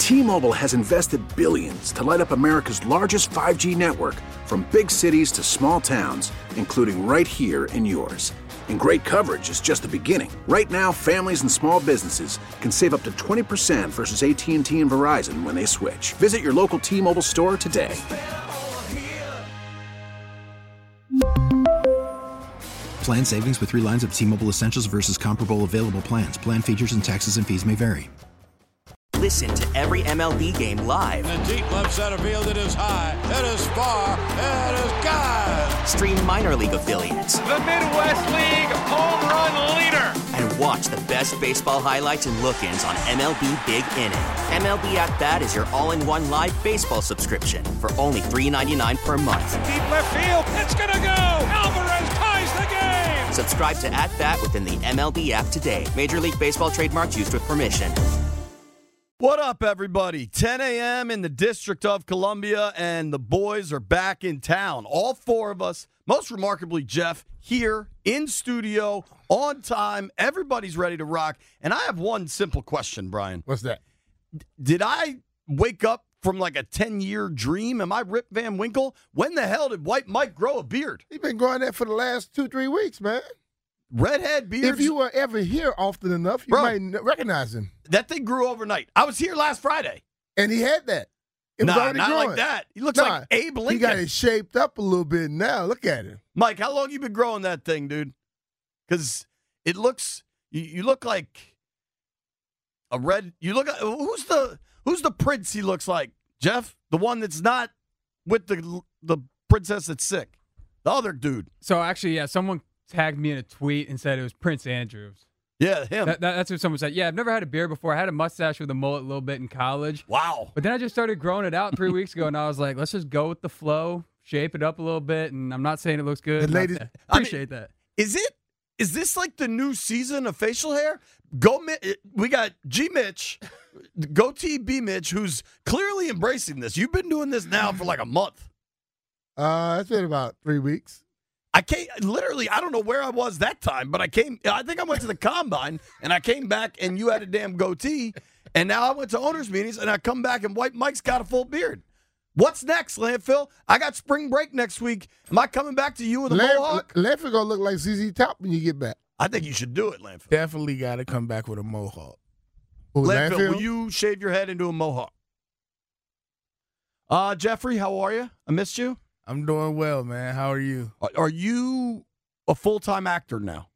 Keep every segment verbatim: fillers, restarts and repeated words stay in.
T-Mobile has invested billions to light up America's largest five G network, from big cities to small towns, including right here in yours. And great coverage is just the beginning. Right now, families and small businesses can save up to twenty percent versus A T and T and Verizon when they switch. Visit your local T-Mobile store today. Plan savings with three lines of T-Mobile Essentials versus comparable available plans. Plan features and taxes and fees may vary. Listen to every M L B game live. In the deep left center field, it is high, it is far, it is gone. Stream minor league affiliates. The Midwest League home run leader. And watch the best baseball highlights and look-ins on M L B Big Inning. M L B At Bat is your all-in-one live baseball subscription for only three dollars and ninety-nine cents per month. Deep left field, it's gonna go. Alvarez ties the game. Subscribe to At Bat within the M L B app today. Major League Baseball trademarks used with permission. What up, everybody? ten a.m. in the District of Columbia, and the boys are back in town. All four of us, most remarkably, Jeff, here in studio, on time. Everybody's ready to rock. And I have one simple question, Brian. What's that? Did I wake up from like a ten-year dream? Am I Rip Van Winkle? When the hell did White Mike grow a beard? He's been growing that for the last two, three weeks, man. Redhead beard. If you were ever here often enough, you Bro, might n- recognize him. That thing grew overnight. I was here last Friday. And he had that. It was nah, already not growing. like that. He looks Nah, like Abe Lincoln. He got it shaped up a little bit now. Look at him. Mike, how long you been growing that thing, dude? Because it looks, you, you look like a red. You look. Who's the Who's the prince? He looks like Jeff, the one that's not with the the princess that's sick. The other dude. So actually, yeah, someone tagged me in a tweet and said it was Prince Andrews. Yeah, him. That, that, that's what someone said. Yeah, I've never had a beard before. I had a mustache with a mullet a little bit in college. Wow. But then I just started growing it out three weeks ago, and I was like, let's just go with the flow, shape it up a little bit, and I'm not saying it looks good. The ladies, appreciate I mean, that. Is it? Is this like the new season of facial hair? Go, we got G Mitch, goatee B Mitch, who's clearly embracing this. You've been doing this now for like a month. Uh, it's been about three weeks. I came literally. I don't know where I was that time, but I came. I think I went to the combine and I came back and you had a damn goatee. And now I went to owners meetings and I come back and White Mike's got a full beard. What's next, Landfill? I got spring break next week. Am I coming back to you with a Lamp- mohawk? Landfill gonna look like Z Z Top when you get back. I think you should do it, Landfill. Definitely got to come back with a mohawk. Ooh, Landfill, Landfill? will you shave your head into a mohawk? Uh, Jeffrey, how are you? I missed you. I'm doing well, man. How are you? Are, are you a full-time actor now?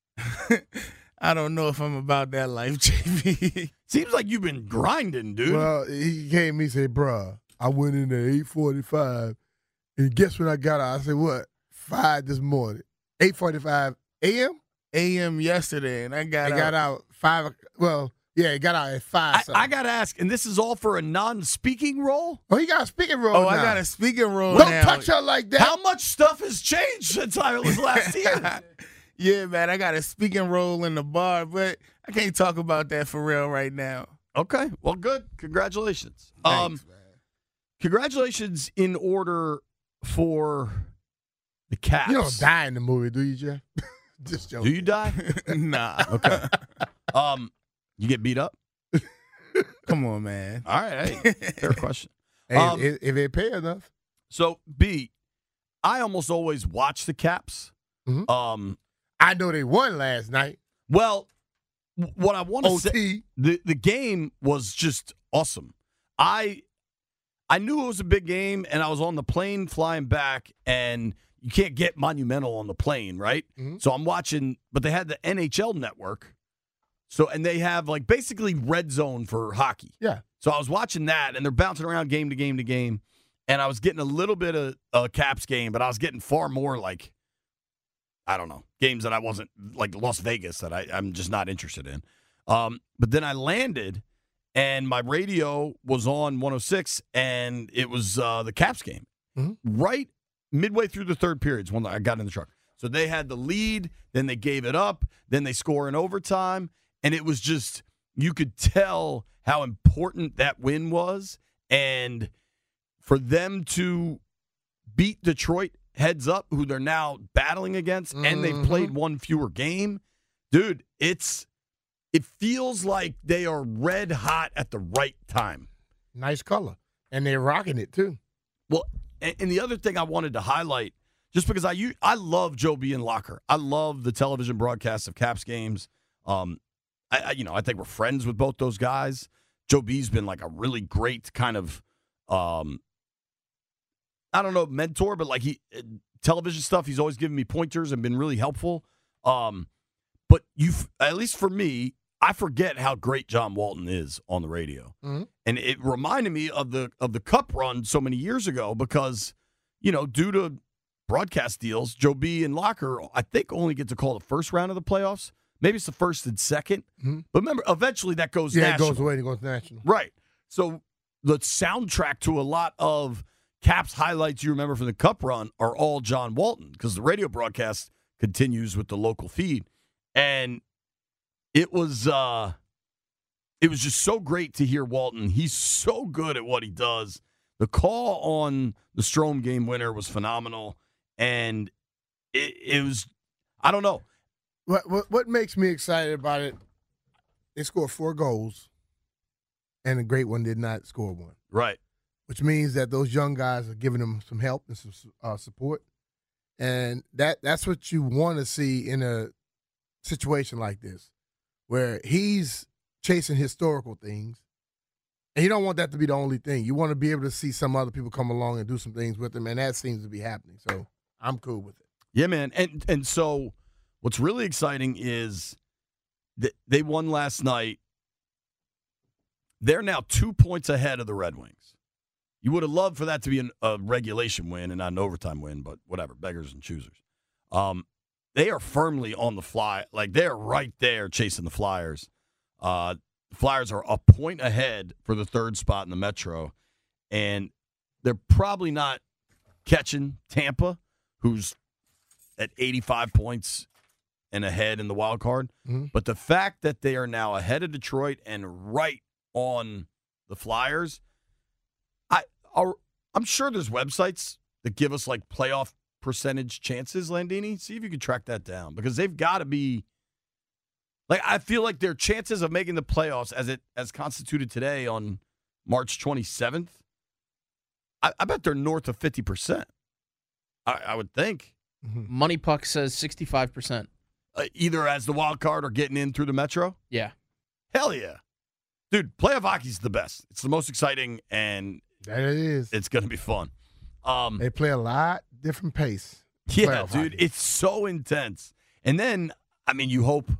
I don't know if I'm about that life, J B. Seems like you've been grinding, dude. Well, he came to me and said, bruh, I went in at eight forty-five, and guess when I got out? I said, what? five this morning. eight forty-five a.m.? A M yesterday, and I got I out. got out five. Well, yeah, it got out at five. I, I got to ask, and this is all for a non-speaking role? Oh, he got a speaking role Oh, now. I got a speaking role Don't now. touch her like that. How much stuff has changed since I was last here? Yeah, man, I got a speaking role in the bar, but I can't talk about that for real right now. Okay, well, good. Congratulations. Thanks, um, man. Congratulations in order for the Caps. You don't die in the movie, do you, Jeff? Just joking. Do you die? Nah. Okay. Um, you get beat up? Come on, man. All right, hey, fair question. Hey, Um, if, if they pay enough. So, B, I almost always watch the Caps. Mhm. Um, I know they won last night. well, w- what I want to O say, T. the the game was just awesome. I I knew it was a big game, and I was on the plane flying back, and you can't get Monumental on the plane, right? Mhm. So I'm watching, but they had the N H L network. So, and they have like basically red zone for hockey. Yeah. So I was watching that, and they're bouncing around game to game to game, and I was getting a little bit of a Caps game, but I was getting far more like, I don't know, games that I wasn't, like Las Vegas, that I, I'm just not interested in. Um, but then I landed, and my radio was on one oh six, and it was uh, the Caps game. Mhm. Right midway through the third period is when I got in the truck. So they had the lead, then they gave it up, then they score in overtime, and it was just, you could tell how important that win was. And for them to beat Detroit heads up, who they're now battling against, mm-hmm. and they've played one fewer game, dude, it's it feels like they are red hot at the right time. Nice color. And they're rocking it, too. Well, and, and the other thing I wanted to highlight, just because I u- I love Joe B. and Locker. I love the television broadcasts of Caps games. Um, I, I you know, I think we're friends with both those guys. Joe B's been like a really great kind of, um, I don't know, mentor, but like he television stuff. He's always given me pointers and been really helpful. Um, but you, at least for me, I forget how great John Walton is on the radio, mm-hmm. and it reminded me of the of the Cup run so many years ago because, you know, due to broadcast deals, Joe B. and Locker, I think, only get to call the first round of the playoffs. Maybe it's the first and second. Mm-hmm. But remember, eventually that goes yeah, national. it goes away and it goes national. Right. So the soundtrack to a lot of Caps highlights you remember from the Cup run are all John Walton because the radio broadcast continues with the local feed. And it was uh, it was just so great to hear Walton. He's so good at what he does. The call on the Strome game winner was phenomenal. And it, it was, I don't know. What, what what makes me excited about it, they scored four goals, and the great one did not score one. Right. Which means that those young guys are giving them some help and some uh, support. And that that's what you want to see in a situation like this, where he's chasing historical things, and you don't want that to be the only thing. You want to be able to see some other people come along and do some things with him, and that seems to be happening. So I'm cool with it. Yeah, man. And and so what's really exciting is that they won last night. They're now two points ahead of the Red Wings. You would have loved for that to be an, a regulation win and not an overtime win, but whatever, beggars and choosers. Um, they are firmly on the fly. Like, they're right there chasing the Flyers. Uh, the Flyers are a point ahead for the third spot in the Metro, and they're probably not catching Tampa, who's at eighty-five points and ahead in the wild card. Mm-hmm. But the fact that they are now ahead of Detroit and right on the Flyers, I, I'll, I'm sure there's websites that give us like playoff percentage chances, Landini. See if you can track that down because they've got to be like, I feel like their chances of making the playoffs as it as constituted today on March twenty-seventh, I, I bet they're north of fifty percent. I, I would think. Mm-hmm. Money Puck says sixty-five percent. Uh, either as the wild card or getting in through the Metro? Yeah. Hell yeah. Dude, playoff hockey's the best. It's the most exciting, and that it is. It's going to be fun. Um, they play a lot different pace. Yeah, dude, hockey. It's so intense. And then, I mean, you hope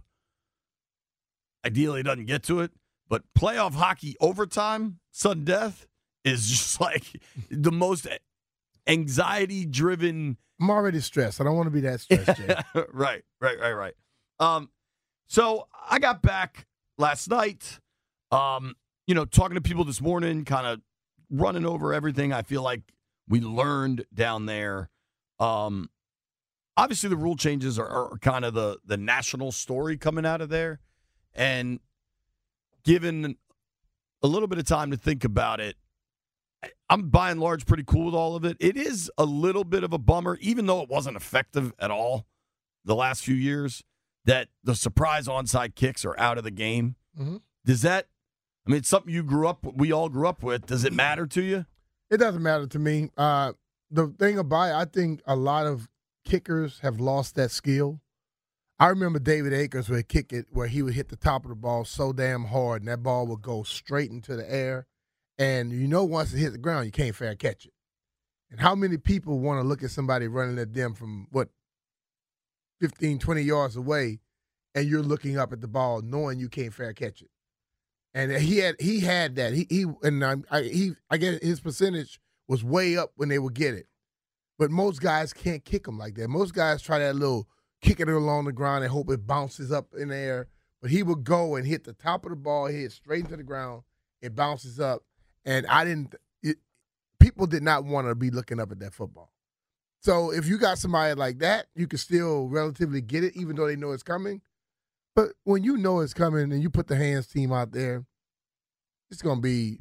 ideally it doesn't get to it, but playoff hockey overtime, sudden death, is just like the most anxiety-driven. I'm already stressed. I don't want to be that stressed, Jay. right, right, right, right. Um, so I got back last night, um, you know, talking to people this morning, kind of running over everything I feel like we learned down there. Um, obviously, the rule changes are, are kind of the, the national story coming out of there. And given a little bit of time to think about it, I'm by and large pretty cool with all of it. It is a little bit of a bummer, even though it wasn't effective at all the last few years, that the surprise onside kicks are out of the game. Mm-hmm. Does that, I mean, it's something you grew up, we all grew up with. Does it matter to you? It doesn't matter to me. Uh, the thing about it, I think a lot of kickers have lost that skill. I remember David Akers would kick it where he would hit the top of the ball so damn hard, and that ball would go straight into the air. And you know once it hits the ground, you can't fair catch it. And how many people want to look at somebody running at them from, what, fifteen, twenty yards away, and you're looking up at the ball knowing you can't fair catch it? And he had he had that. He he and I, I he I guess his percentage was way up when they would get it. But most guys can't kick them like that. Most guys try that little kick it along the ground and hope it bounces up in the air. But he would go and hit the top of the ball, hit straight into the ground. It bounces up. And I didn't it, people did not want to be looking up at that football. So if you got somebody like that, you can still relatively get it, even though they know it's coming. But when you know it's coming and you put the hands team out there, it's going to be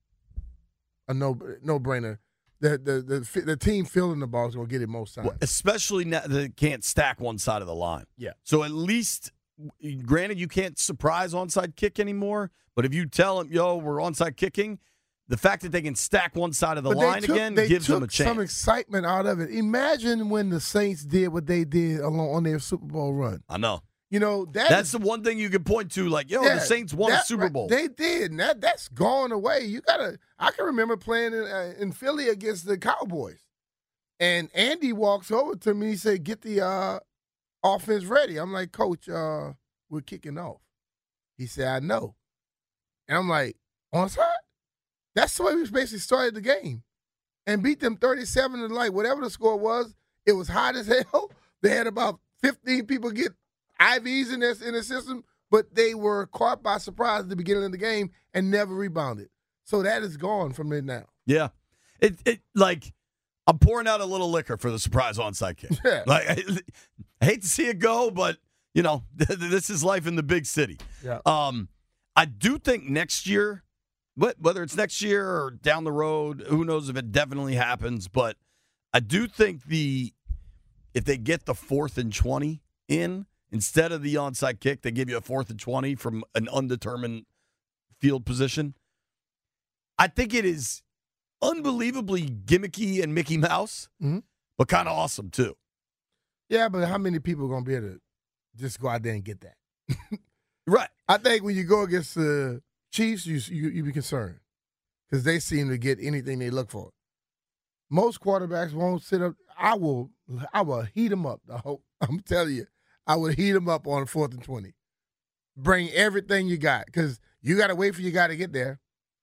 a no no brainer. The the the the team fielding the ball is going to get it most times. Well, especially now that it can't stack one side of the line. Yeah. So at least, granted, you can't surprise onside kick anymore. But if you tell them, "Yo, we're onside kicking," the fact that they can stack one side of the But line they took, again they gives took them a chance. some excitement out of it. Imagine when the Saints did what they did along on their Super Bowl run. I know. You know that That's is, the one thing you can point to, like, yo, yeah, the Saints won a that- Super Bowl. They did, and that that's gone away. You gotta. I can remember playing in, uh, in Philly against the Cowboys, and Andy walks over to me. He said, "Get the uh, offense ready." I'm like, "Coach, uh, we're kicking off." He said, "I know," and I'm like, "Onside?" That's the way we basically started the game, and beat them thirty-seven to like whatever the score was. It was hot as hell. They had about fifteen people get I Vs in their in the system, but they were caught by surprise at the beginning of the game and never rebounded. So that is gone from it now. Yeah. It it like I'm pouring out a little liquor for the surprise onside kick. Yeah. Like I, I hate to see it go, but you know, this is life in the big city. Yeah. Um I do think next year, whether it's next year or down the road, who knows if it definitely happens, but I do think the if they get the fourth and twenty in instead of the onside kick, they give you a fourth and twenty from an undetermined field position. I think it is unbelievably gimmicky and Mickey Mouse, mm-hmm. but kind of awesome too. Yeah, but how many people are going to be able to just go out there and get that? Right. I think when you go against the Chiefs, you you, you be concerned because they seem to get anything they look for. Most quarterbacks won't sit up. I will I will heat them up. I'm telling you, I would heat them up on fourth and twenty. Bring everything you got because you got to wait for your guy to get there.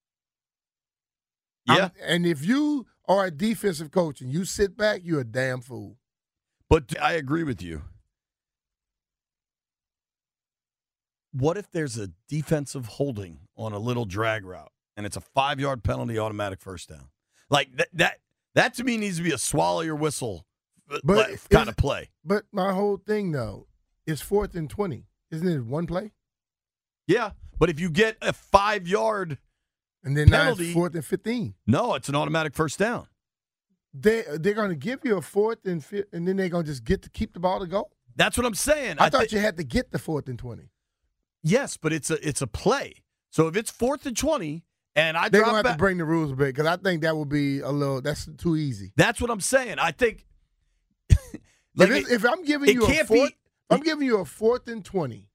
Yeah. I'm, and if you are a defensive coach and you sit back, you're a damn fool. But I agree with you. What if there's a defensive holding on a little drag route and it's a five-yard penalty, automatic first down? Like that that that to me needs to be a swallow your whistle But kind of play. But my whole thing though is fourth and twenty. Isn't it one play? Yeah, but if you get a five-yard and then now penalty, it's fourth and fifteen. No, it's an automatic first down. They they're going to give you a fourth and fi- and then they're going to just get to keep the ball to go. That's what I'm saying. I, I thought th- you had to get the fourth and twenty. Yes, but it's a it's a play. So if it's fourth and twenty, and I they're drop going to have back, to bring the rules back because I think that would be a little. That's too easy. That's what I'm saying. I think. like like if, it, if I'm giving you a can't fourth, be, I'm giving you a fourth and twenty.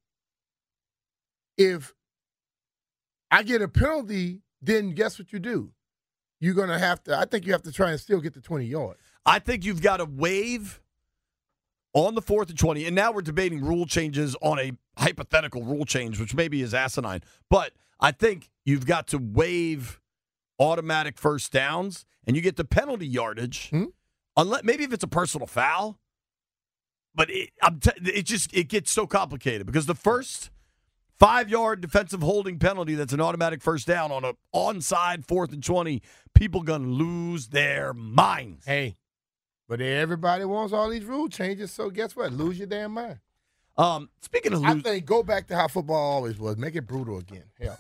If I get a penalty, then guess what you do? You're going to have to. I think you have to try and still get the twenty yards. I think you've got to waive on the fourth and twenty, and now we're debating rule changes on a hypothetical rule change, which maybe is asinine. But I think you've got to waive automatic first downs, and you get the penalty yardage. Hmm? Unless maybe if it's a personal foul, but it, I'm t- it just it gets so complicated because the first five-yard defensive holding penalty that's an automatic first down on a onside fourth and twenty, people gonna lose their minds. Hey. But everybody wants all these rule changes, so guess what? Lose your damn mind. Um, speaking of I lose, think go back to how football always was. Make it brutal again. Hell.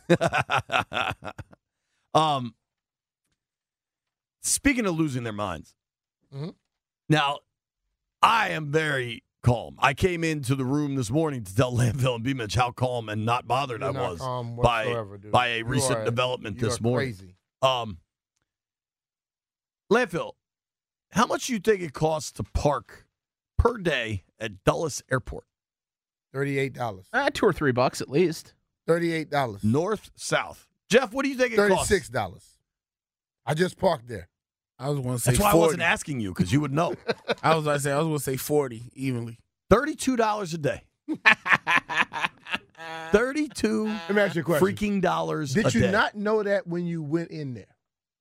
um, speaking of losing their minds, mm-hmm. now I am very calm. I came into the room this morning to tell Landfill and B-Mitch how calm and not bothered You're I not was calm by whatsoever, dude. by a You recent are- development you this are morning. Crazy. Um, Landfill, how much do you think it costs to park per day at Dulles Airport? Thirty-eight dollars. Uh, two or three bucks at least. Thirty-eight dollars. North, south. Jeff, what do you think it costs? Thirty-six dollars. I just parked there. I was going to say That's why forty. I wasn't asking you, because you would know. I was going to say I was going to say forty evenly. Thirty-two dollars a day. Thirty-two Let me ask you a question. freaking dollars. Did a you day. not know that when you went in there?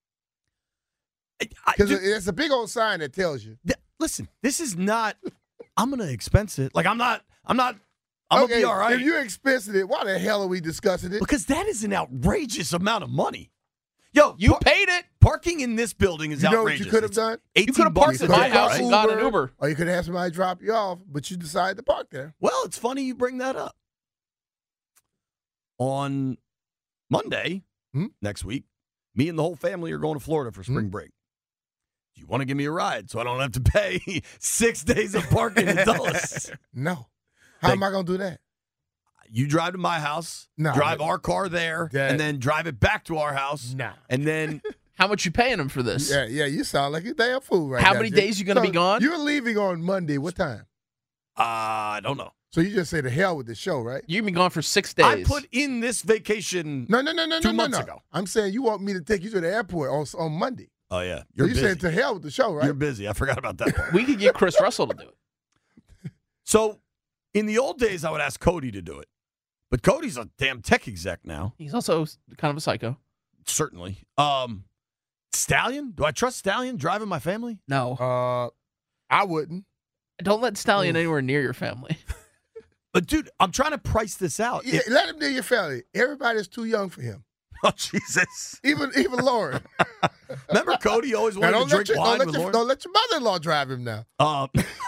I- Because dude, it's a big old sign that tells you. th- listen, this is not. I'm gonna expense it. Like I'm not. I'm not. I'm okay, gonna be all right. if you're expensing it, why the hell are we discussing it? Because that is an outrageous amount of money. Yo, You par- paid it. Parking in this building is You know what outrageous. you could have It's done? You eighteen could have parked bucks at a my day, house right? and got an Uber. Or you could have somebody drop you off, but you decided to park there. Well, it's funny you bring that up. On Monday Hmm? next week, me and the whole family are going to Florida for spring Hmm? break. Do you want to give me a ride so I don't have to pay six days of parking in Dulles? No. How Thank- am I going to do that? You drive to my house, Nah, drive but- our car there, That- and then drive it back to our house. Nah. And then How much you paying him for this? Yeah, yeah, you sound like a damn fool right How now. many Jay. days you gonna So be gone? You're leaving on Monday. What time? uh, I don't know. So you just say the hell with the show, right? You've been gone for six days. I put in this vacation. No, no, no, no, Two no, no, months no. ago. I'm saying you want me to take you to the airport on on Monday. Oh yeah, So you're you busy. said to hell with the show, right? You're busy. I forgot about that part. We could get Chris Russell to do it. So in the old days, I would ask Cody to do it, but Cody's a damn tech exec now. He's also kind of a psycho. Certainly. Um, Stallion? Do I trust Stallion driving my family? No. Uh, I wouldn't. Don't let Stallion Oof. anywhere near your family. But dude, I'm trying to price this out. Yeah, If- let him near your family. Everybody's too young for him. oh Jesus! Even even Lauren. Remember Cody always Now, wanted to don't, drink let your, wine don't, let with your, Lauren. don't let your mother-in-law drive him now. Um,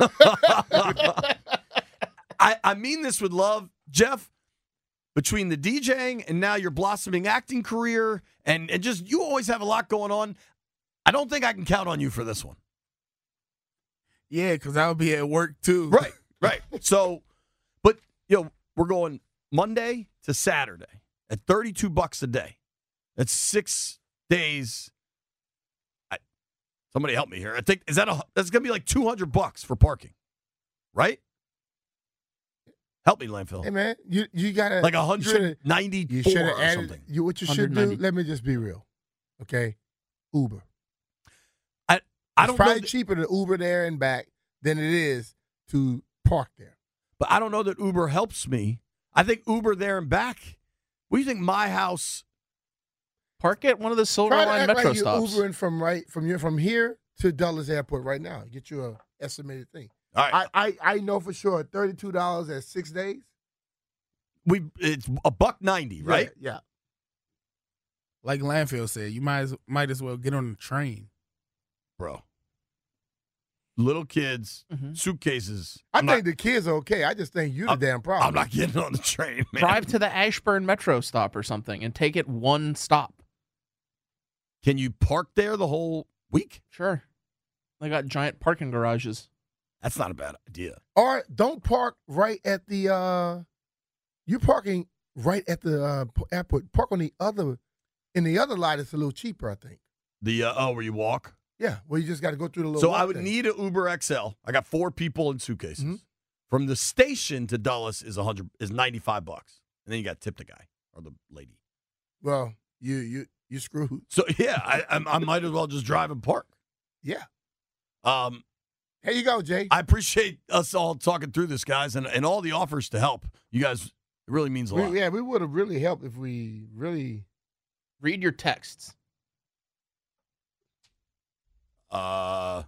I, I mean this with love, Jeff. Between the DJing and now your blossoming acting career, and, and just you always have a lot going on. I don't think I can count on you for this one. Yeah, because I'll be at work too. Right, right. So, but you know, we're going Monday to Saturday at thirty-two bucks a day. That's six days. I, somebody help me here. I think is that a that's gonna be like two hundred bucks for parking, right? Help me, Landfill. Hey man, you you gotta Like you one hundred ninety-four should have or added. something. You what you should do? one hundred ninety. Let me just be real, okay? Uber. I I It's don't know, probably that, cheaper to Uber there and back than it is to park there. but I don't know that Uber helps me. I think Uber there and back. What do you think? My house. Park at one of the Silver Try to Line act metro like you're stops. Ubering from right from your from here to Dulles Airport right now. Get you a estimated thing. All right, I, I I know for sure thirty-two dollars at six days. we it's a buck ninety, right? Yeah. yeah. Like Landfill said, you might as, might as well get on the train. Bro. Little kids, Mhm. suitcases. I I'm think not, the kids are okay. I just think you're the I'm- damn problem. I'm not getting on the train, man. Drive to the Ashburn metro stop or something and take it one stop. Can you park there the whole week? Sure. They got giant parking garages. That's not a bad idea. Or don't park right at the. uh You're parking right at the uh, p- airport. Park on the other, in the other lot. It's a little cheaper, I think. The uh, oh, where you walk. Yeah, well, you just got to go through the little. So walk I would thing. need an Uber X L. I got four people in suitcases. Mhm. From the station to Dulles is a hundred is ninety five bucks, and then you got to tip the guy or the lady. Well, you you you screwed. So yeah, I I, I might as well just drive and park. Yeah. Um, Here you go, Jay. I appreciate us all talking through this, guys, and, and all the offers to help. You guys, it really means a We- lot. yeah, we would have really helped if we really. Read your texts. Uh,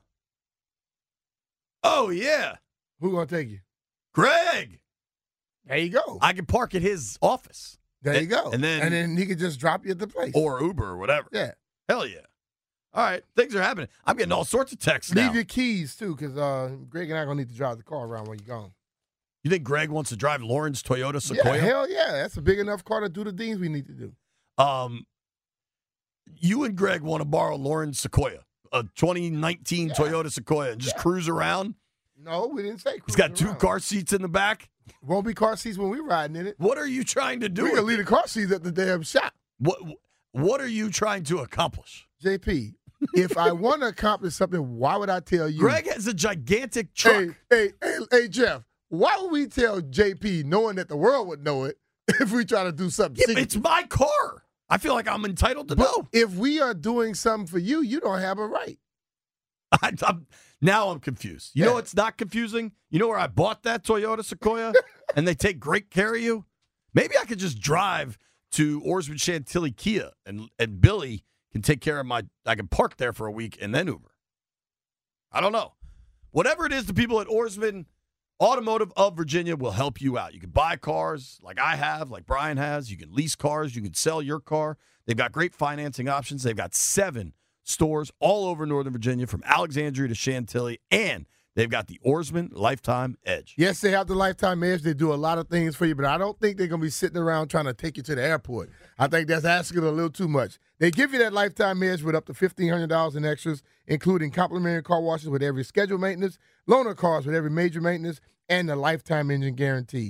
oh yeah, Who gonna take you? Greg. There you go. I can park at his office There you and- go. and then- and then he could just drop you at the place. or Uber or whatever. yeah. Hell yeah. All right, things are happening. I'm getting all sorts of texts Leave now. your keys too, because uh, Greg and I gonna need to drive the car around when you're gone. You think Greg wants to drive Lauren's Toyota Sequoia? Yeah, hell yeah, that's a big enough car to do the things we need to do. Um, you and Greg want to borrow Lauren's Sequoia, a twenty nineteen Yeah. Toyota Sequoia, and just Yeah. cruise around. No, we didn't say. It's got cruising two around. car seats in the back. Won't be car seats when we riding in it. What are you trying to do? We with gonna leave it? the car seats at the damn shop. What What are you trying to accomplish? J P, if I want to accomplish something, why would I tell you? Greg has a gigantic truck. Hey, hey, hey, hey, Jeff. Why would we tell J P, knowing that the world would know it, if we try to do something? Yeah, secret? it's my car. I feel like I'm entitled to But know. if we are doing something for you, you don't have a right. I, I'm, now I'm confused. You know Yeah. what's not confusing? You know where I bought that Toyota Sequoia, and they take great care of you. Maybe I could just drive to Orsman Chantilly Kia, and and Billy can take care of my. I can park there for a week and then Uber. I don't know. Whatever it is, the people at Orsman Automotive of Virginia will help you out. You can buy cars like I have, like Brian has. You can lease cars. You can sell your car. They've got great financing options. They've got seven stores all over Northern Virginia, from Alexandria to Chantilly, and they've got the Orsman Lifetime Edge. Yes, they have the Lifetime Edge. They do a lot of things for you, but I don't think they're going to be sitting around trying to take you to the airport. I think that's asking a little too much. They give you that Lifetime Edge with up to fifteen hundred dollars in extras, including complimentary car washes with every scheduled maintenance, loaner cars with every major maintenance, and the lifetime engine guarantee.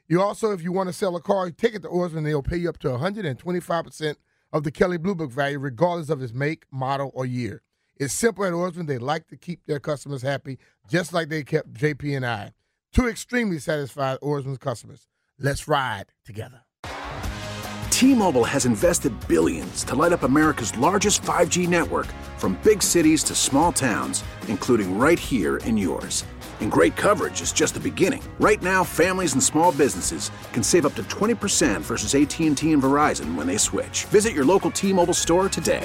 You also, if you want to sell a car, take it to Ourisman. They'll pay you up to one hundred twenty-five percent of the Kelley Blue Book value, regardless of its make, model, or year. It's simple at Ourisman. They like to keep their customers happy, just like they kept J P and I. Two extremely satisfied Ourisman customers. Let's ride together. T-Mobile has invested billions to light up America's largest five G network, from big cities to small towns, including right here in yours. And great coverage is just the beginning. Right now, families and small businesses can save up to twenty percent versus A T and T and Verizon when they switch. Visit your local T-Mobile store today.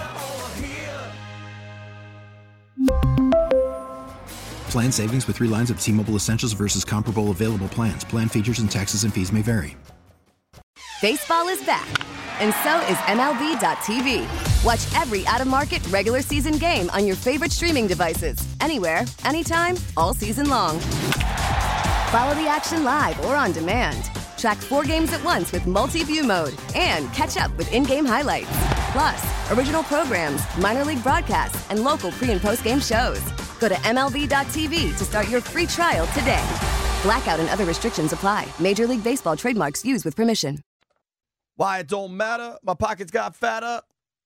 Plan savings with three lines of T-Mobile Essentials versus comparable available plans. Plan features and taxes and fees may vary. Baseball is back, and so is M L B dot T V. Watch every out-of-market regular season game on your favorite streaming devices, anywhere, anytime, all season long. Follow the action live or on demand. Track four games at once with multi-view mode and catch up with in-game highlights. Plus, original programs, minor league broadcasts, and local pre- and post-game shows. Go to M L B dot T V to start your free trial today. Blackout and other restrictions apply. Major League Baseball trademarks used with permission. Why it don't matter? My pockets got fatter.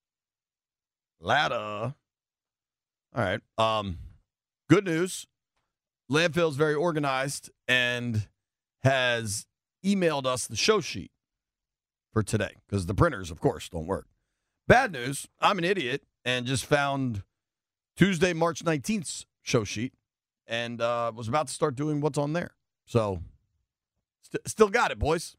Ladder. All right. Um, good news. Landfill's very organized and has emailed us the show sheet for today because the printers, of course, don't work. Bad news. I'm an idiot and just found Tuesday, March nineteenth's show sheet and uh, was about to start doing what's on there. So, st- still got it, boys.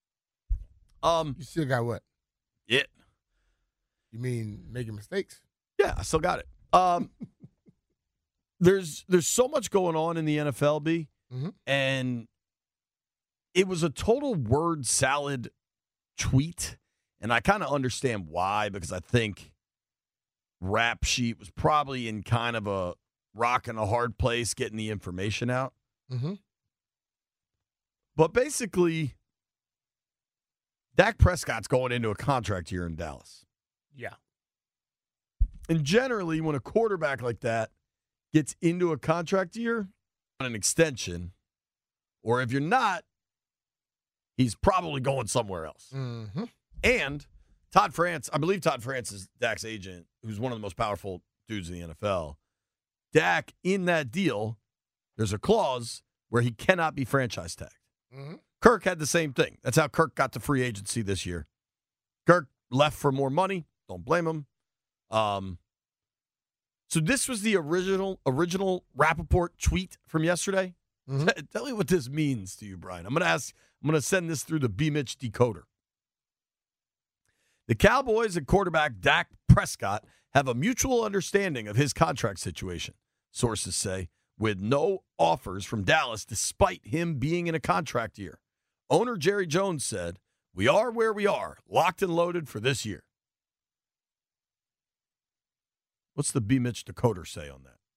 Um, You still got what? Yeah. You mean making mistakes? Yeah, I still got it. Um, there's there's so much going on in the N F L, B, mm-hmm. and it was a total word salad tweet, and I kind of understand why, because I think Rap Sheet was probably in kind of a rock and a hard place getting the information out. Mm-hmm. But basically, Dak Prescott's going into a contract year in Dallas. Yeah. And generally, when a quarterback like that gets into a contract year on an extension, or if you're not, he's probably going somewhere else. Mm-hmm. And Todd France, I believe Todd France is Dak's agent, who's one of the most powerful dudes in the N F L. Dak, in that deal, there's a clause where he cannot be franchise tagged. Mm-hmm. Kirk had the same thing. That's how Kirk got to free agency this year. Kirk left for more money. Don't blame him. Um, so this was the original original Rappaport tweet from yesterday. Mm-hmm. T- tell me what this means to you, Brian. I'm going to ask. I'm going to send this through the B-Mitch decoder. The Cowboys and quarterback Dak Prescott have a mutual understanding of his contract situation, sources say, with no offers from Dallas despite him being in a contract year. Owner Jerry Jones said, "We are where we are, locked and loaded for this year." What's the B-Mitch decoder say on that?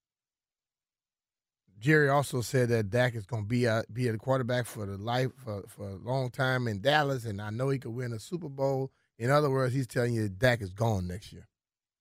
Jerry also said that Dak is going to be a, be a quarterback for the life for, for a long time in Dallas, and I know he could win a Super Bowl. In other words, he's telling you that Dak is gone next year.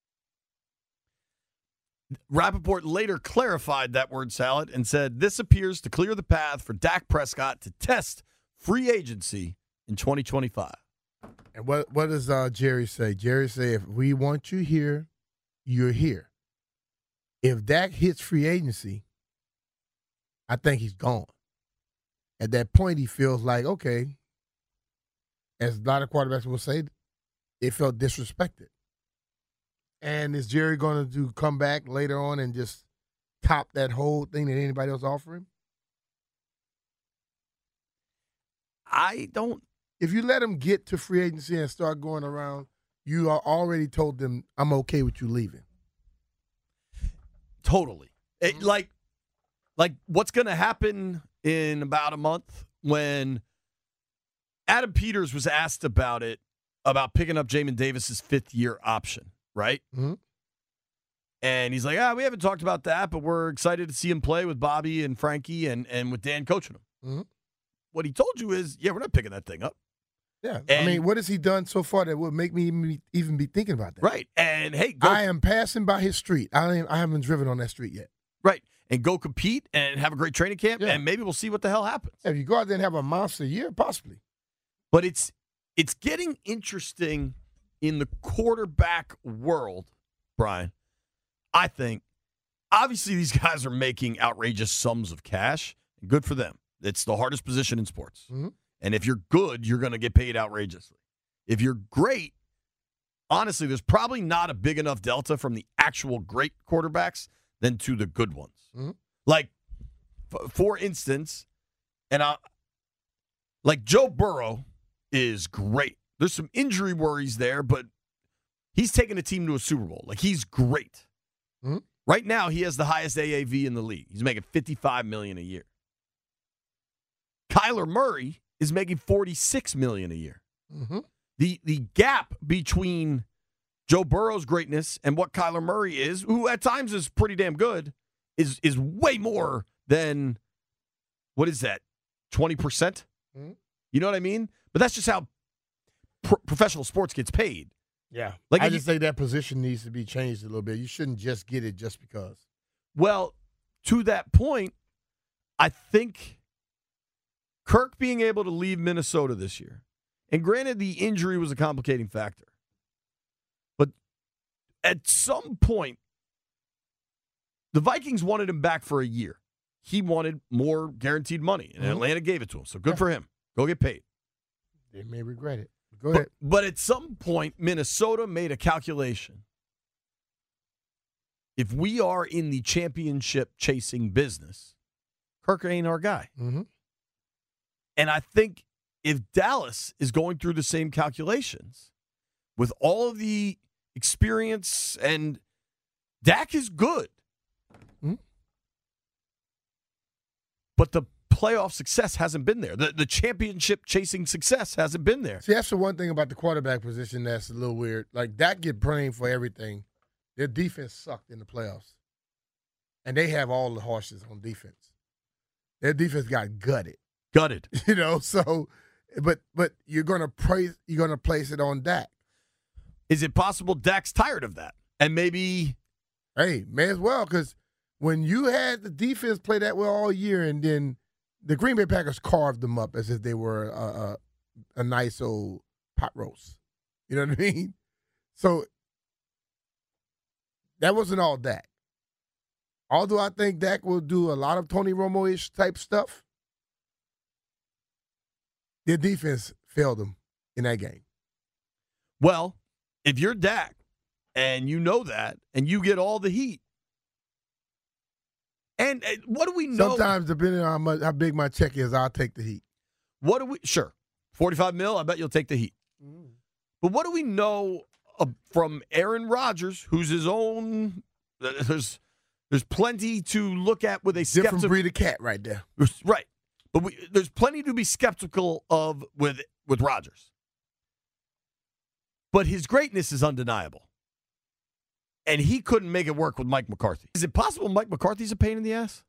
Rappaport later clarified that word salad and said, "This appears to clear the path for Dak Prescott to test free agency in twenty twenty-five. And what, what does uh, Jerry say? Jerry say, if we want you here, you're here. If Dak hits free agency, I think he's gone. At that point, he feels like, okay, as a lot of quarterbacks will say, it felt disrespected. And is Jerry going to do come back later on and just top that whole thing that anybody else offer him? I don't. If you let him get to free agency and start going around, you are already told them, I'm okay with you leaving. Totally. It, like, like what's going to happen in about a month when Adam Peters was asked about it, about picking up Jamin Davis's fifth year option, right? Mm-hmm. And he's like, ah, we haven't talked about that, but we're excited to see him play with Bobby and Frankie and, and with Dan coaching him. Mm-hmm. What he told you is, yeah, we're not picking that thing up. Yeah. And, I mean, what has he done so far that would make me even be, even be thinking about that? Right. And, hey, go. I am passing by his street. I, ain't, I haven't driven on that street yet. Right. and go compete and have a great training camp, Yeah. and maybe we'll see what the hell happens. If you go out there and have a monster year, possibly. But it's it's getting interesting in the quarterback world, Brian. I think, obviously, these guys are making outrageous sums of cash. Good for them. It's the hardest position in sports. Mm-hmm. And if you're good, you're going to get paid outrageously. If you're great, honestly, there's probably not a big enough delta from the actual great quarterbacks than to the good ones. Mm-hmm. Like, f- for instance, and I, like Joe Burrow is great. There's some injury worries there, but he's taking a team to a Super Bowl. Like, he's great. Mm-hmm. Right now, he has the highest A A V in the league. He's making fifty-five million dollars a year. Kyler Murray is making forty-six million dollars a year. Mm-hmm. The the gap between Joe Burrow's greatness and what Kyler Murray is, who at times is pretty damn good, is is way more than, what is that, twenty percent? Mm-hmm. You know what I mean? But that's just how pro- professional sports gets paid. Yeah. Like, I you- just think that position needs to be changed a little bit. You shouldn't just get it just because. Well, to that point, I think Kirk being able to leave Minnesota this year, and granted the injury was a complicating factor, but at some point, the Vikings wanted him back for a year. He wanted more guaranteed money, and Mhm. Atlanta gave it to him. So good Yeah. for him. Go get paid. They may regret it. Go But, ahead. but at some point, Minnesota made a calculation. If we are in the championship chasing business, Kirk ain't our guy. Mm-hmm. And I think if Dallas is going through the same calculations with all of the experience, and Dak is good, mm-hmm. but the playoff success hasn't been there. The, the championship chasing success hasn't been there. See, that's the one thing about the quarterback position that's a little weird. Like, Dak get blamed for everything. Their defense sucked in the playoffs. And they have all the horses on defense. Their defense got gutted. Gutted. You know, so but but you're gonna praise you're gonna place it on Dak. Is it possible Dak's tired of that? And maybe Hey, may as well, because when you had the defense play that well all year, and then the Green Bay Packers carved them up as if they were a, a, a nice old pot roast. You know what I mean? So that wasn't all Dak. Although I think Dak will do a lot of Tony Romo-ish type stuff, their defense failed them in that game. Well, if you're Dak and you know that and you get all the heat, and uh, what do we know? Sometimes, depending on how, much, how big my check is, I'll take the heat. What do we? Sure, forty-five mil. I bet you'll take the heat. Mm. But what do we know uh, from Aaron Rodgers, who's his own? Uh, there's there's plenty to look at with a Different skeptical breed of cat right there. right. But we, there's plenty to be skeptical of with with Rodgers. But his greatness is undeniable. And he couldn't make it work with Mike McCarthy. Is it possible Mike McCarthy's a pain in the ass?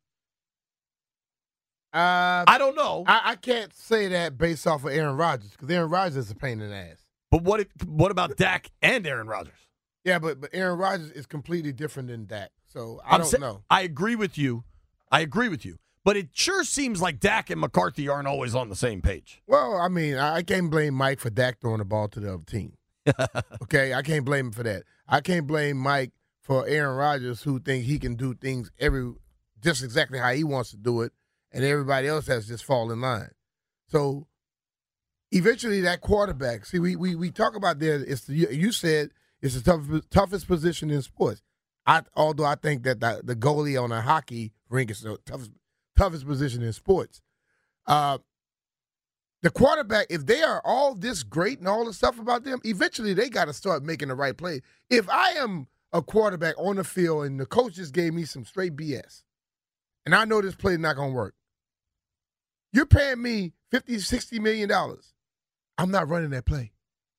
Uh, I don't know. I, I can't say that based off of Aaron Rodgers, because Aaron Rodgers is a pain in the ass. But what if, what about Dak and Aaron Rodgers? Yeah, but but Aaron Rodgers is completely different than Dak. So I I'm don't sa- know. I agree with you. I agree with you. But it sure seems like Dak and McCarthy aren't always on the same page. Well, I mean, I I can't blame Mike for Dak throwing the ball to the other team. Okay, I can't blame him for that. I can't blame Mike for Aaron Rodgers, who thinks he can do things every just exactly how he wants to do it, and everybody else has just fall in line. So eventually, that quarterback. See, we we we talk about there. It's the, you said it's the toughest toughest position in sports. I although I think that the, the goalie on a hockey rink is the toughest toughest position in sports. Uh, the quarterback, if they are all this great and all the stuff about them, eventually they got to start making the right play. If I am a quarterback on the field and the coach just gave me some straight B S, and I know this play is not going to work, you're paying me fifty, sixty million dollars. I'm not running that play.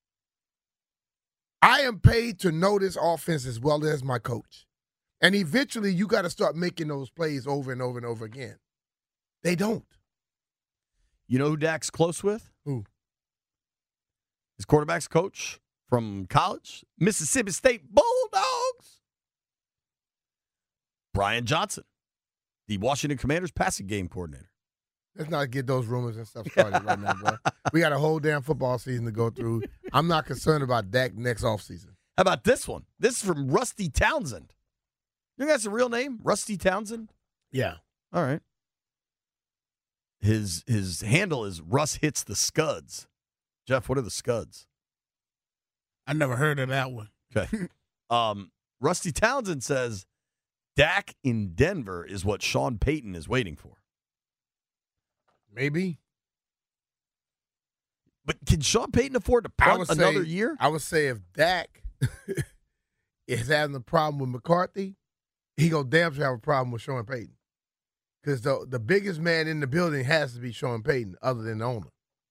I am paid to know this offense as well as my coach. And eventually you got to start making those plays over and over and over again. They don't. You know who Dak's close with? Who? His quarterback's coach from college, Mississippi State Bulldogs, Brian Johnson. the Washington Commanders passing game coordinator. Let's not get those rumors and stuff started right now, bro. We got a whole damn football season to go through. I'm not concerned about Dak next offseason. How about this one? This is from Rusty Townsend. You think that's a real name? Rusty Townsend? Yeah. All right. His his handle is Russ Hits the Scuds. Jeff, what are the Scuds? I never heard of that one. Okay. um, Rusty Townsend says Dak in Denver is what Sean Payton is waiting for. Maybe. But can Sean Payton afford to punt say, another year? I would say if Dak is having a problem with McCarthy, he gonna damn sure have a problem with Sean Payton. Because the the biggest man in the building has to be Sean Payton, other than the owner.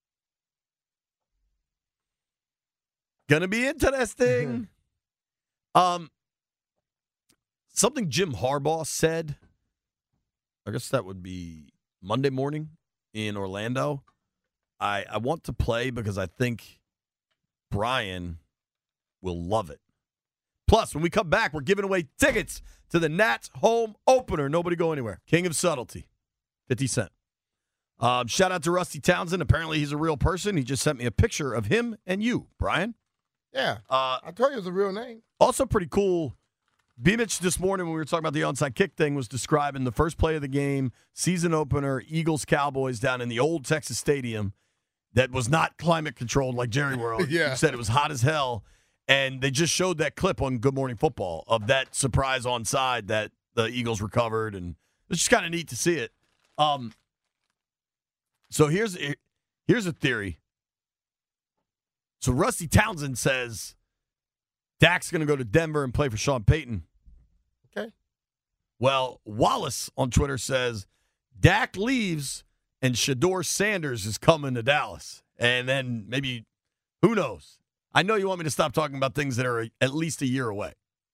Gonna be interesting. um, something Jim Harbaugh said. I guess that would be Monday morning in Orlando. I I want to play because I think Brian will love it. Plus, when we come back, we're giving away tickets to the Nats home opener. Nobody go anywhere. King of Subtlety, fifty cent. Um, shout out to Rusty Townsend. Apparently, he's a real person. He just sent me a picture of him and you, Brian. Yeah. Uh, I told you it was a real name. Also pretty cool. B-Mitch this morning when we were talking about the onside kick thing was describing the first play of the game, season opener, Eagles-Cowboys down in the old Texas Stadium that was not climate controlled like Jerry World. Yeah. He said it was hot as hell. And they just showed that clip on Good Morning Football of that surprise onside that the Eagles recovered. And it's just kind of neat to see it. Um, so here's here's a theory. So Rusty Townsend says Dak's going to go to Denver and play for Sean Payton. Okay. Well, Wallace on Twitter says Dak leaves and Shedeur Sanders is coming to Dallas. And then maybe, who knows? I know you want me to stop talking about things that are at least a year away.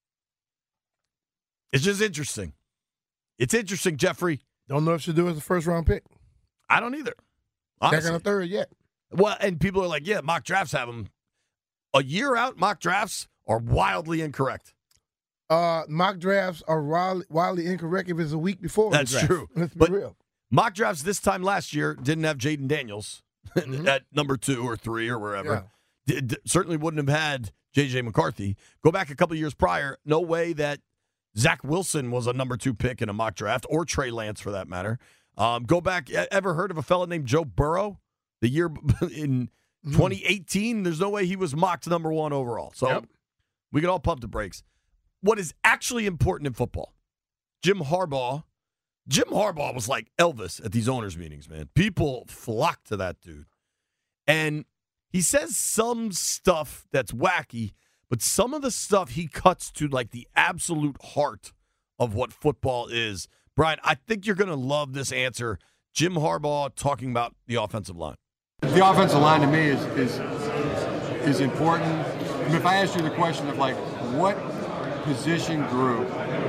It's just interesting. It's interesting, Jeffrey. Don't know if Shedeur is the first round pick. I don't either. Honestly. Second or third yet. Well, and people are like, yeah, mock drafts have them. A year out, mock drafts are wildly incorrect. Uh, mock drafts are wildly, wildly incorrect if it's a week before. That's the draft. true. Let's be but real. Mock drafts this time last year didn't have Jaden Daniels mm-hmm. at number two or three or wherever. Yeah. D- d- certainly wouldn't have had J J McCarthy. Go back a couple years prior, no way that Zach Wilson was a number two pick in a mock draft, or Trey Lance for that matter. Um, go back, ever heard of a fella named Joe Burrow? The year in twenty eighteen, there's no way he was mocked number one overall. So yep. we can all pump the brakes. What is actually important in football, Jim Harbaugh, Jim Harbaugh was like Elvis at these owners' meetings, man. People flock to that dude. And he says some stuff that's wacky, but some of the stuff he cuts to like the absolute heart of what football is. Brian, I think you're going to love this answer. Jim Harbaugh talking about the offensive line. The offensive line to me is is is important. I mean, if I ask you the question of like what position group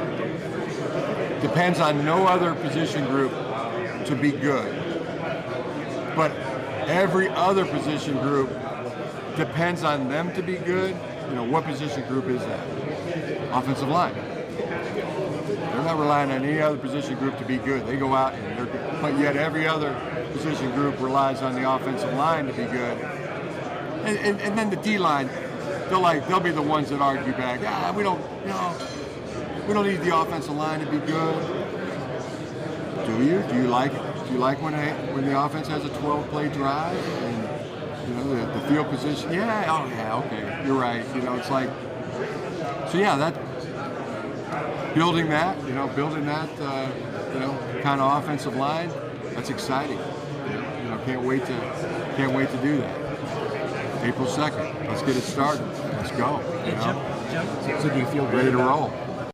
depends on no other position group to be good, but every other position group depends on them to be good, you know, what position group is that? Offensive line. They're not relying on any other position group to be good. They go out and they're good. But yet every other position group relies on the offensive line to be good. And, and, and then the D-line, they'll like they'll be the ones that argue back. Ah, we don't, you know, we don't need the offensive line to be good. Do you? Do you like it? Do you like when they, when the offense has a twelve-play drive and you know the, the field position? Yeah. Oh yeah. Okay. You're right. You know, it's like so. Yeah. That. Building that, you know, building that, uh, you know, kind of offensive line, that's exciting. You know, can't wait to, can't wait to do that. April second, let's get it started. Let's go. You know? So do you feel ready to roll?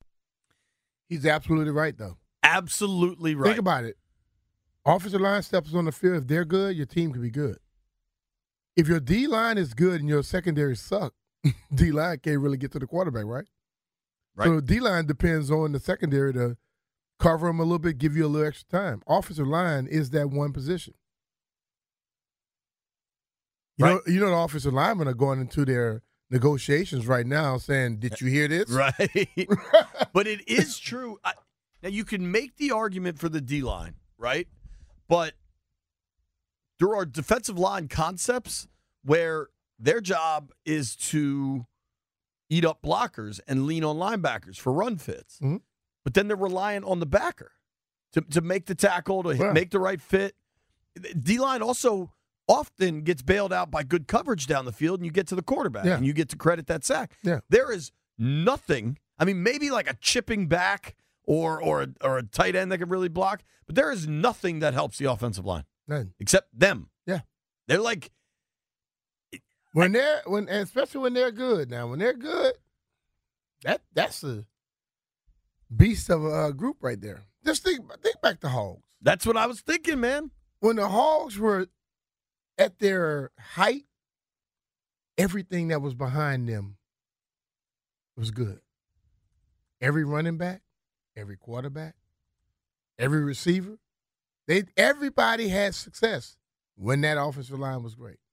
He's absolutely right, though. Absolutely right. Think about it. Offensive line steps on the field. If they're good, your team can be good. If your D line is good and your secondary suck, D line can't really get to the quarterback, right? Right. So D-line depends on the secondary to cover them a little bit, give you a little extra time. Offensive line is that one position. You right. know, you know the offensive linemen are going into their negotiations right now saying, did you hear this? Right. But it is true. I, Now, you can make the argument for the D-line, right? But there are defensive line concepts where their job is to eat up blockers and lean on linebackers for run fits. Mm-hmm. But then they're reliant on the backer to, to make the tackle, to yeah. make the right fit. D-line also often gets bailed out by good coverage down the field, and you get to the quarterback, yeah. and you get to credit that sack. Yeah. There is nothing. I mean, maybe like a chipping back or or a, or a tight end that can really block, but there is nothing that helps the offensive line. None. Except them. Yeah. They're like when they're when especially when they're good. Now, when they're good, that that's a beast of a group right there. Just think think back to Hogs. That's what I was thinking, man. When the Hogs were at their height, everything that was behind them was good. Every running back, every quarterback, every receiver, they everybody had success when that offensive line was great.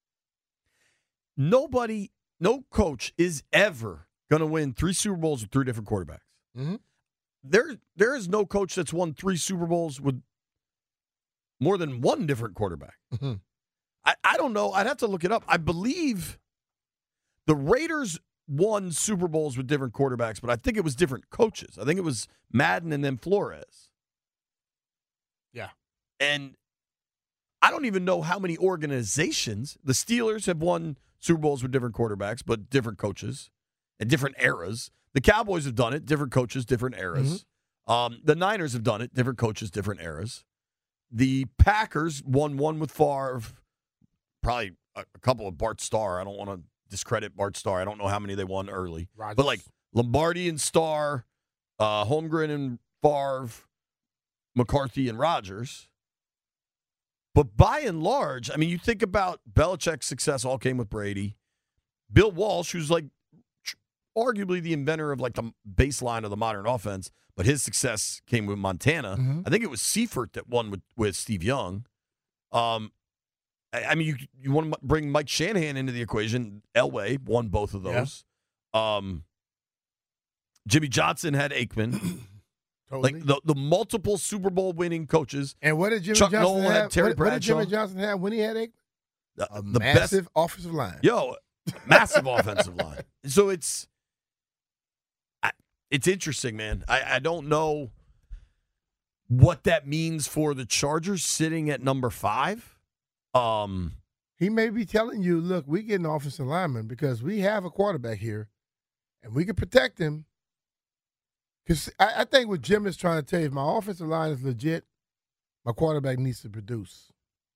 Nobody, no coach is ever going to win three Super Bowls with three different quarterbacks. Mm-hmm. There, there is no coach that's won three Super Bowls with more than one different quarterback. Mm-hmm. I, I don't know. I'd have to look it up. I believe the Raiders won Super Bowls with different quarterbacks, but I think it was different coaches. I think it was Madden and then Flores. Yeah. And I don't even know how many organizations. The Steelers have won Super Bowls with different quarterbacks, but different coaches and different eras. The Cowboys have done it, different coaches, different eras. Mm-hmm. Um, the Niners have done it, different coaches, different eras. The Packers won one with Favre, probably a, a couple of Bart Starr. I don't want to discredit Bart Starr. I don't know how many they won early. Rodgers. But like Lombardi and Starr, uh, Holmgren and Favre, McCarthy and Rodgers. But by and large, I mean, you think about Belichick's success all came with Brady. Bill Walsh, who's like arguably the inventor of like the baseline of the modern offense, but his success came with Montana. Mm-hmm. I think it was Seifert that won with, with Steve Young. Um, I, I mean, you you want to bring Mike Shanahan into the equation. Elway won both of those. Yeah. Um, Jimmy Johnson had Aikman. Totally. Like the, the multiple Super Bowl winning coaches. And what did Jimmy Chuck Johnson Noll have? had Terry what, Bradshaw. what did Jimmy Johnson have when he had Aikman? The, A the massive best, offensive line. Yo, massive offensive line. So it's I, it's interesting, man. I, I don't know what that means for the Chargers sitting at number five. Um, he may be telling you, look, we get an offensive lineman because we have a quarterback here, and we can protect him. Because I, I think what Jim is trying to tell you, if my offensive line is legit, my quarterback needs to produce.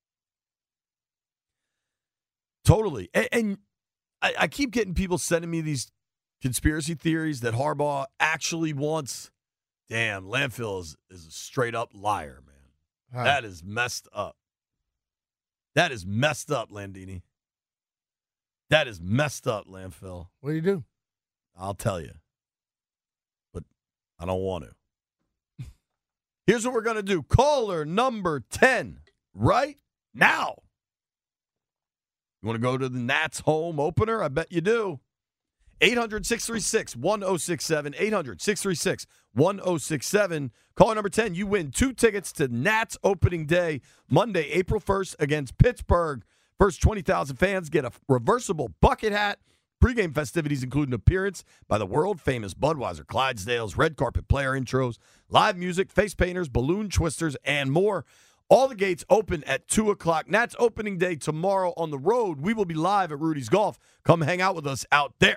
Totally. And, and I, I keep getting people sending me these conspiracy theories that Harbaugh actually wants. Damn, Landfill is, is a straight-up liar, man. Huh. That is messed up. That is messed up, Landini. That is messed up, Landfill. What do you do? I'll tell you. But I don't want to. Here's what we're going to do. Caller number ten right now. You want to go to the Nats home opener? I bet you do. eight hundred, six three six, one oh six seven. eight hundred, six three six, one oh six seven. Caller number ten, you win two tickets to Nats opening day, Monday, April first against Pittsburgh. First twenty thousand fans get a reversible bucket hat. Pre-game festivities include an appearance by the world-famous Budweiser Clydesdales, red carpet player intros, live music, face painters, balloon twisters, and more. All the gates open at two o'clock. Nats opening day tomorrow on the road. We will be live at Rudy's Golf. Come hang out with us out there.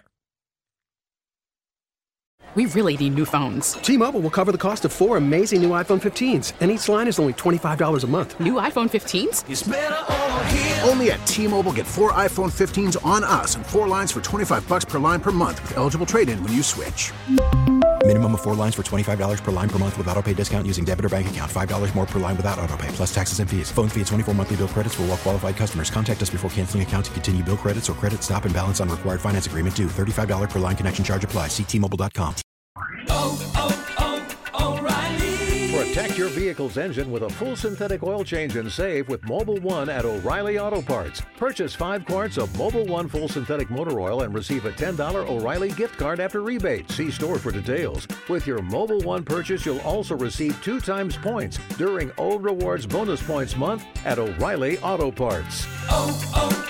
We really need new phones. T-Mobile will cover the cost of four amazing new iPhone fifteens, and each line is only twenty-five dollars a month. New iPhone fifteens? It's better over here. Only at T-Mobile, get four iPhone fifteens on us and four lines for twenty-five bucks per line per month with eligible trade-in when you switch. Minimum of four lines for twenty-five dollars per line per month with autopay discount using debit or bank account. five dollars more per line without autopay, plus taxes and fees. Phone fee at twenty-four monthly bill credits for well-qualified customers. Contact us before canceling account to continue bill credits or credit stop and balance on required finance agreement due. thirty-five dollars per line connection charge applies. See T Mobile dot com. Oh, oh, oh, O'Reilly. For a Protect your vehicle's engine with a full synthetic oil change and save with Mobil one at O'Reilly Auto Parts. Purchase five quarts of Mobil one full synthetic motor oil and receive a ten dollars O'Reilly gift card after rebate. See store for details. With your Mobil one purchase, you'll also receive two times points during O Rewards Bonus Points Month at O'Reilly Auto Parts. Oh,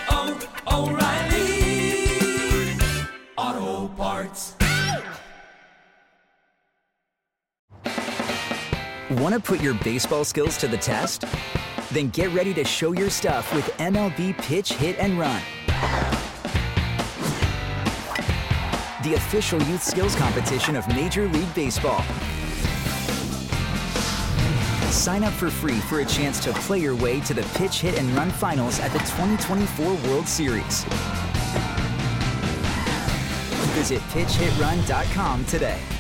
oh, oh, O'Reilly Auto Parts. Want to put your baseball skills to the test? Then get ready to show your stuff with M L B Pitch, Hit, and Run. The official youth skills competition of Major League Baseball. Sign up for free for a chance to play your way to the Pitch, Hit, and Run finals at the twenty twenty-four World Series. Visit pitch hit run dot com today.